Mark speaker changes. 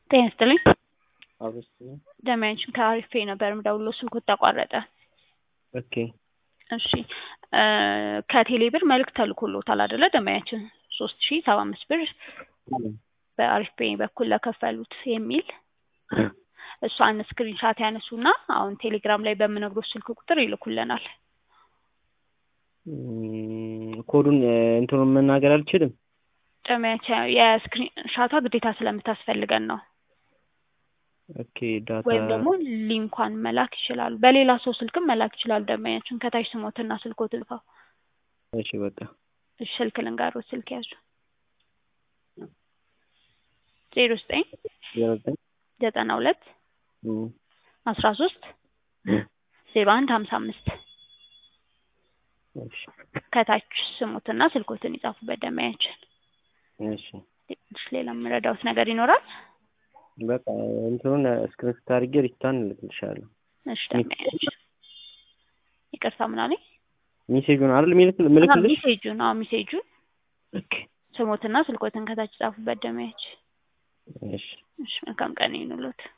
Speaker 1: ጤና ይስጥልኝ።
Speaker 2: አብስቲ
Speaker 1: ደማያችን ከአሪፍ ነበር ደውሎ ስልኩ ተቋረጠ።
Speaker 2: ኦኬ
Speaker 1: እሺ ከቴሌ ብር መልእክት ተልኮሎታል አይደለ? ደማያችን 3700 ብር በአሪፍ ፔይ በኩል ለከፈሉት የሚል እሷን ስክሪንሻት ያነሱና አሁን ቴሌግራም ላይ በምነግሮት ስልክ ቁጥር ይልኩልናል።
Speaker 2: ኮዱን እንትኑን መናገር አልችልም።
Speaker 1: ደማያችን የስክሪንሻቷ ግዴታ ስለምታስፈልገን ነው።
Speaker 2: ኦኬ ዳታ
Speaker 1: ወይም ደግሞ ሊንኳን መላክ ይችላል። በሌላ ሰው ስልክም መላክ ይችላል። ደማያችን ከታች ስሞትና ስልኮት ልፋው።
Speaker 2: እሺ በቃ
Speaker 1: እሺ ስልክ ልንገሮት፣ ስልክ ያዙ 09 92 13 0155
Speaker 2: እሺ
Speaker 1: ከታች ስሙትና ስልኮትን ይጻፉበት። ደማያችን
Speaker 2: እሺ
Speaker 1: ሌላ ምረዳውት ነገር ይኖራል?
Speaker 2: በቃ እንትኑን ስክሪንሾት አድርጌ ሪታን ልክልሻለሁ።
Speaker 1: እሺ ደማያችን ይቅርታ ምን አለኝ?
Speaker 2: ሜሴጁን አይደል ምልክልሽ?
Speaker 1: ሜሴጁን
Speaker 2: ኦኬ
Speaker 1: ስሞትና ስልኮትን ከታች ጻፉበት። ደማያችን
Speaker 2: እሺ
Speaker 1: መልካም ቀን ይሁንልዎት።